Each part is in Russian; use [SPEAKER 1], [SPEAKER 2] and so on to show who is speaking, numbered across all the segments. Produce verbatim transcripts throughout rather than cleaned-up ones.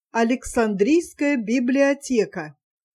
[SPEAKER 1] Александрийская библиотека.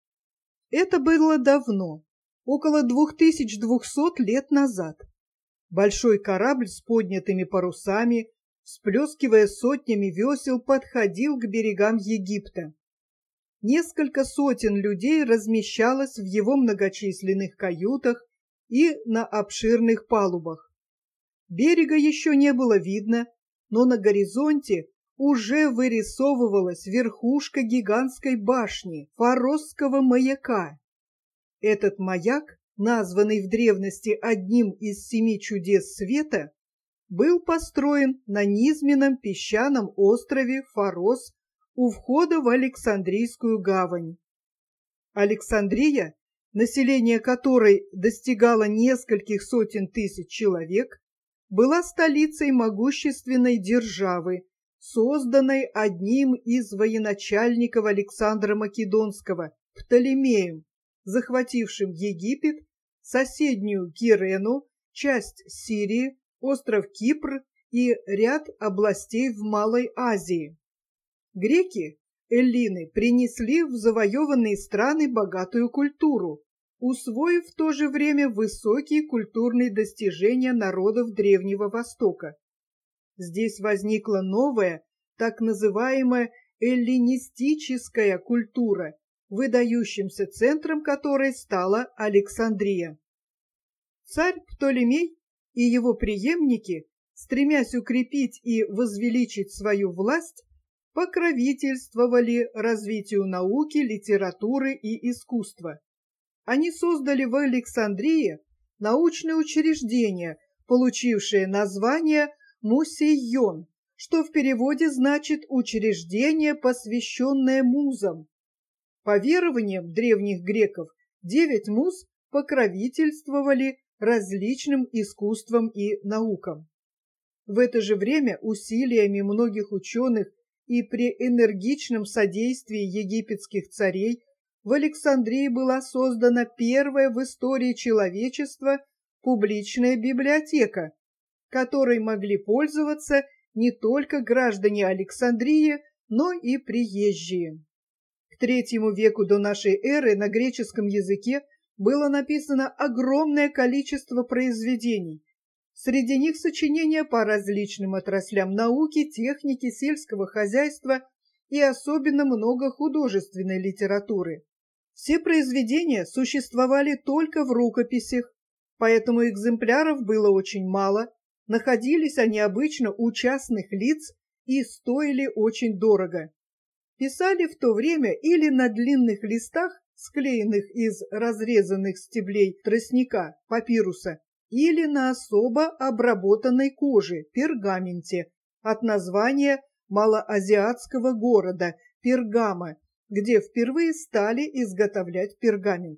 [SPEAKER 1] Это было давно, около двух тысяч двухсот лет назад. Большой корабль с поднятыми парусами, всплескивая сотнями весел, подходил к берегам Египта. Несколько сотен людей размещалось в его многочисленных каютах и на обширных палубах. Берега еще не было видно, но на горизонте уже вырисовывалась верхушка гигантской башни Фаросского маяка. Этот маяк, названный в древности одним из семи чудес света, был построен на низменном песчаном острове Фарос у входа в Александрийскую гавань. Александрия, население которой достигало нескольких сотен тысяч человек, была столицей могущественной державы, созданной одним из военачальников Александра Македонского, Птолемеем, захватившим Египет, соседнюю Кирену, часть Сирии, остров Кипр и ряд областей в Малой Азии. Греки, эллины, принесли в завоеванные страны богатую культуру, усвоив в то же время высокие культурные достижения народов Древнего Востока. Здесь возникла новая, так называемая эллинистическая культура, выдающимся центром которой стала Александрия. Царь Птолемей и его преемники, стремясь укрепить и возвеличить свою власть, покровительствовали развитию науки, литературы и искусства. Они создали в Александрии научное учреждение, получившее название Мусейон, что в переводе значит «учреждение, посвященное музам». По верованиям древних греков, девять муз покровительствовали различным искусствам и наукам. В это же время усилиями многих ученых и при энергичном содействии египетских царей в Александрии была создана первая в истории человечества публичная библиотека, которой могли пользоваться не только граждане Александрии, но и приезжие. К третьему веку до нашей эры на греческом языке было написано огромное количество произведений. Среди них сочинения по различным отраслям науки, техники, сельского хозяйства и особенно много художественной литературы. Все произведения существовали только в рукописях, поэтому экземпляров было очень мало, находились они обычно у частных лиц и стоили очень дорого. Писали в то время или на длинных листах, склеенных из разрезанных стеблей тростника, папируса, или на особо обработанной коже, пергаменте, от названия малоазиатского города Пергама, где впервые стали изготовлять пергамент.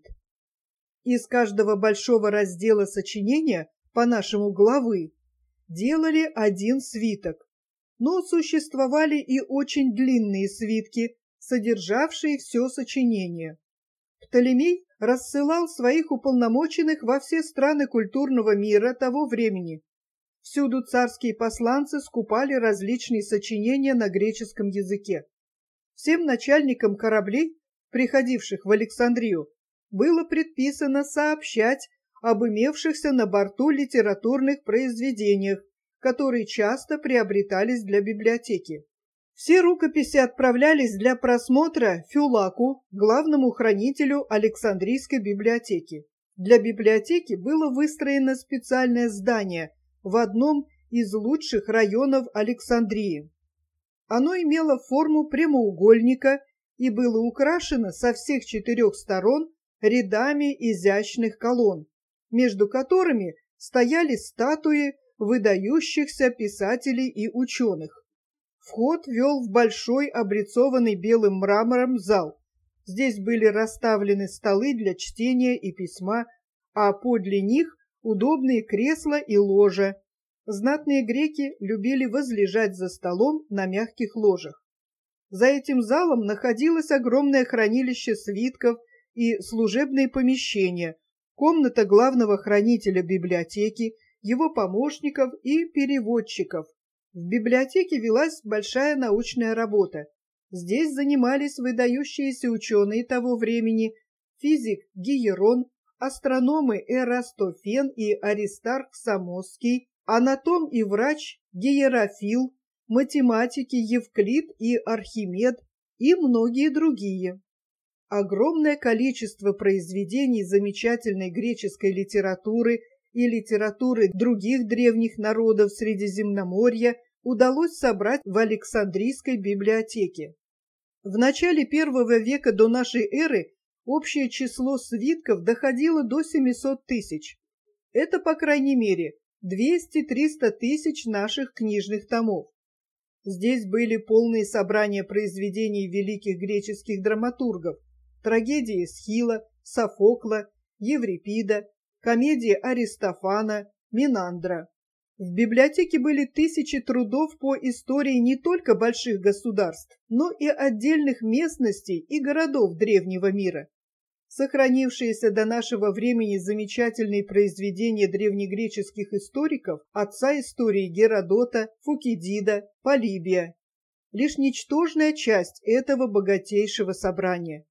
[SPEAKER 1] Из каждого большого раздела сочинения, по-нашему главы, делали один свиток, но существовали и очень длинные свитки, содержавшие все сочинение. Птолемей рассылал своих уполномоченных во все страны культурного мира того времени. Всюду царские посланцы скупали различные сочинения на греческом языке. Всем начальникам кораблей, приходивших в Александрию, было предписано сообщать об имевшихся на борту литературных произведениях, которые часто приобретались для библиотеки. Все рукописи отправлялись для просмотра Фюлаку, главному хранителю Александрийской библиотеки. Для библиотеки было выстроено специальное здание в одном из лучших районов Александрии. Оно имело форму прямоугольника и было украшено со всех четырех сторон рядами изящных колонн, между которыми стояли статуи выдающихся писателей и ученых. Вход вел в большой, облицованный белым мрамором зал. Здесь были расставлены столы для чтения и письма, а подле них удобные кресла и ложа. Знатные греки любили возлежать за столом на мягких ложах. За этим залом находилось огромное хранилище свитков и служебные помещения, комната главного хранителя библиотеки, его помощников и переводчиков. В библиотеке велась большая научная работа. Здесь занимались выдающиеся ученые того времени: физик Гиерон, астрономы Эрастофен и Аристарх Самосский, анатом и врач Гиерофил, математики Евклид и Архимед и многие другие. Огромное количество произведений замечательной греческой литературы и литературы других древних народов Средиземноморья удалось собрать в Александрийской библиотеке. В начале первого века до нашей эры общее число свитков доходило до семисот тысяч. Это, по крайней мере, двести-триста тысяч наших книжных томов. Здесь были полные собрания произведений великих греческих драматургов, трагедии Эсхила, Софокла, Еврипида, комедии Аристофана, Минандра. В библиотеке были тысячи трудов по истории не только больших государств, но и отдельных местностей и городов древнего мира. Сохранившиеся до нашего времени замечательные произведения древнегреческих историков, отца истории Геродота, Фукидида, Полибия – лишь ничтожная часть этого богатейшего собрания.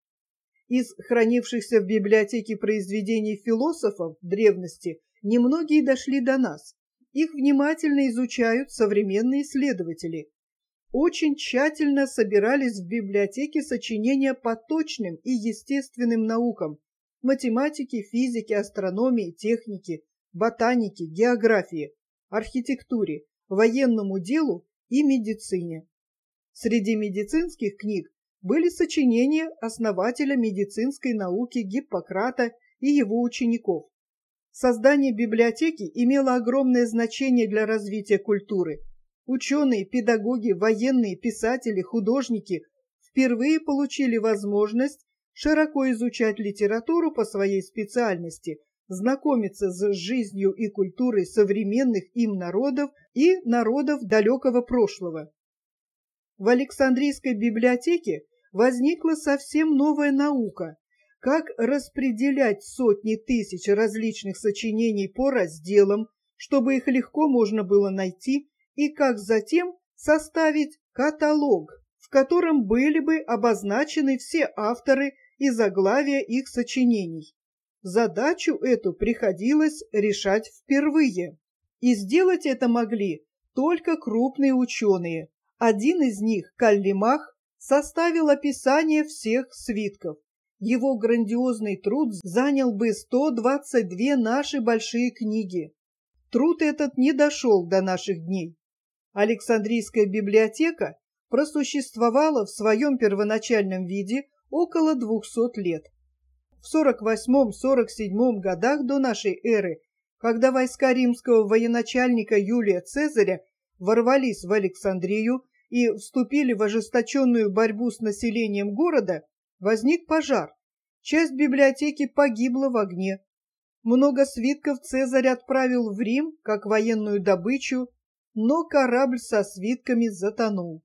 [SPEAKER 1] Из хранившихся в библиотеке произведений философов древности немногие дошли до нас. Их внимательно изучают современные исследователи. Очень тщательно собирались в библиотеке сочинения по точным и естественным наукам – математике, физике, астрономии, технике, ботанике, географии, архитектуре, военному делу и медицине. Среди медицинских книг были сочинения основателя медицинской науки Гиппократа и его учеников. Создание библиотеки имело огромное значение для развития культуры. Ученые, педагоги, военные, писатели, художники впервые получили возможность широко изучать литературу по своей специальности, знакомиться с жизнью и культурой современных им народов и народов далекого прошлого. В Александрийской библиотеке возникла совсем новая наука – как распределять сотни тысяч различных сочинений по разделам, чтобы их легко можно было найти, и как затем составить каталог, в котором были бы обозначены все авторы и заглавия их сочинений. Задачу эту приходилось решать впервые, и сделать это могли только крупные ученые. Один из них, Каллимах, составил описание всех свитков. Его грандиозный труд занял бы сто двадцать две наши большие книги. Труд этот не дошел до наших дней. Александрийская библиотека просуществовала в своем первоначальном виде около двухсот лет. В сорок восьмом — сорок седьмом годах до нашей эры, когда войска римского военачальника Юлия Цезаря ворвались в Александрию и вступили в ожесточенную борьбу с населением города, возник пожар. Часть библиотеки погибла в огне. Много свитков Цезарь отправил в Рим как военную добычу, но корабль со свитками затонул.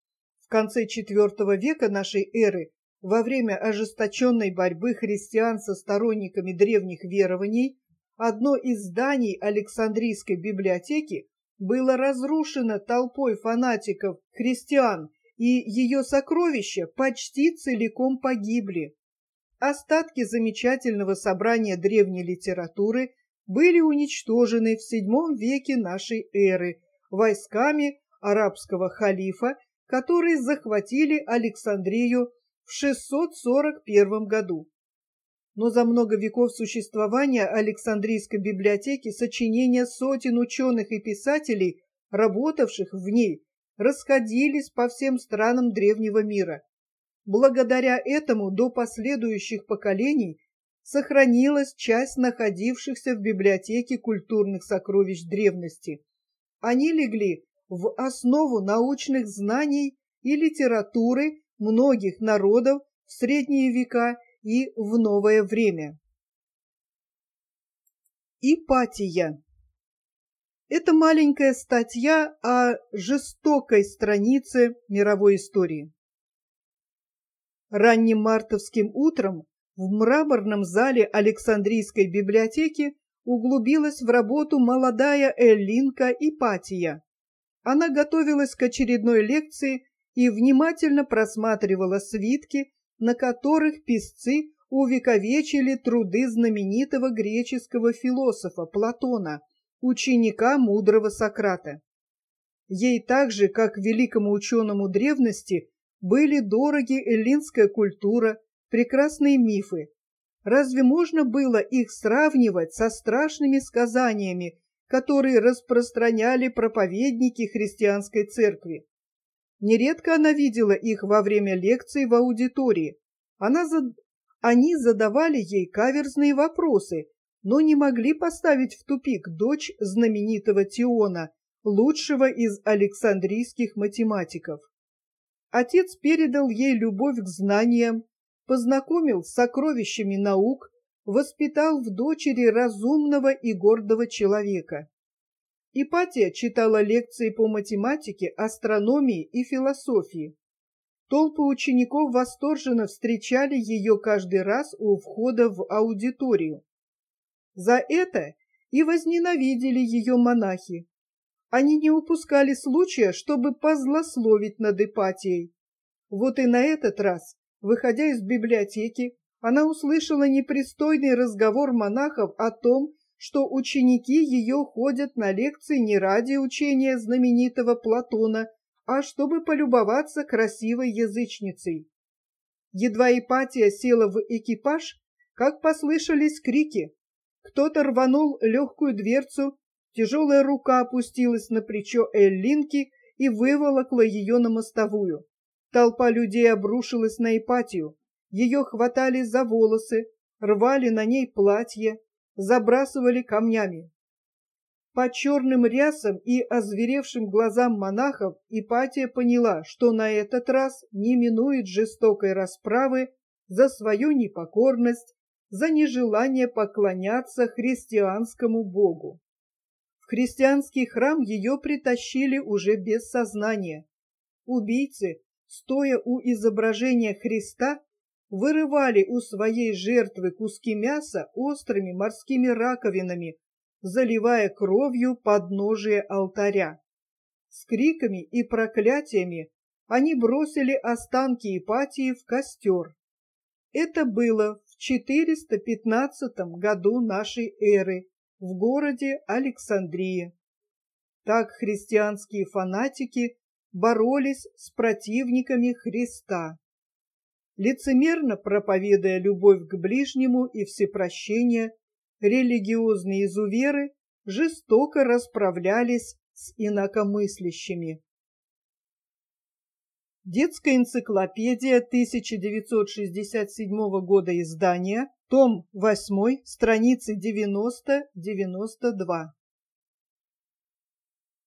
[SPEAKER 1] В конце четвертого века нашей эры, во время ожесточенной борьбы христиан со сторонниками древних верований, одно из зданий Александрийской библиотеки было разрушено толпой фанатиков христиан, и ее сокровища почти целиком погибли. Остатки замечательного собрания древней литературы были уничтожены в седьмом веке нашей эры войсками арабского халифа, которые захватили Александрию в шестьсот сорок первом году. Но за много веков существования Александрийской библиотеки сочинения сотен ученых и писателей, работавших в ней, расходились по всем странам древнего мира. Благодаря этому до последующих поколений сохранилась часть находившихся в библиотеке культурных сокровищ древности. Они легли в основу научных знаний и литературы многих народов в средние века и в новое время. Ипатия. Это маленькая статья о жестокой странице мировой истории. Ранним мартовским утром в мраморном зале Александрийской библиотеки углубилась в работу молодая эллинка Ипатия. Она готовилась к очередной лекции и внимательно просматривала свитки, на которых писцы увековечили труды знаменитого греческого философа Платона, ученика мудрого Сократа. Ей так же, как великому ученому древности, были дороги эллинская культура, прекрасные мифы. Разве можно было их сравнивать со страшными сказаниями, которые распространяли проповедники христианской церкви? Нередко она видела их во время лекций в аудитории. Она зад... Они задавали ей каверзные вопросы, но не могли поставить в тупик дочь знаменитого Теона, лучшего из александрийских математиков. Отец передал ей любовь к знаниям, познакомил с сокровищами наук, воспитал в дочери разумного и гордого человека. Ипатия читала лекции по математике, астрономии и философии. Толпы учеников восторженно встречали ее каждый раз у входа в аудиторию. За это и возненавидели ее монахи. Они не упускали случая, чтобы позлословить над Ипатией. Вот и на этот раз, выходя из библиотеки, она услышала непристойный разговор монахов о том, что ученики ее ходят на лекции не ради учения знаменитого Платона, а чтобы полюбоваться красивой язычницей. Едва Ипатия села в экипаж, как послышались крики. Кто-то рванул легкую дверцу, тяжелая рука опустилась на плечо эллинки и выволокла ее на мостовую. Толпа людей обрушилась на Ипатию. Ее хватали за волосы, рвали на ней платье, забрасывали камнями. По черным рясам и озверевшим глазам монахов Ипатия поняла, что на этот раз не минует жестокой расправы за свою непокорность, за нежелание поклоняться христианскому богу. В христианский храм ее притащили уже без сознания. Убийцы, стоя у изображения Христа, вырывали у своей жертвы куски мяса острыми морскими раковинами, заливая кровью подножие алтаря. С криками и проклятиями они бросили останки Ипатии в костер. Это было в четыреста пятнадцатом году нашей эры в городе Александрия. Так христианские фанатики боролись с противниками Христа. Лицемерно проповедуя любовь к ближнему и всепрощение, религиозные изуверы жестоко расправлялись с инакомыслящими. Детская энциклопедия тысяча девятьсот шестьдесят седьмого года издания, том восьмой, страницы девяносто — девяносто два.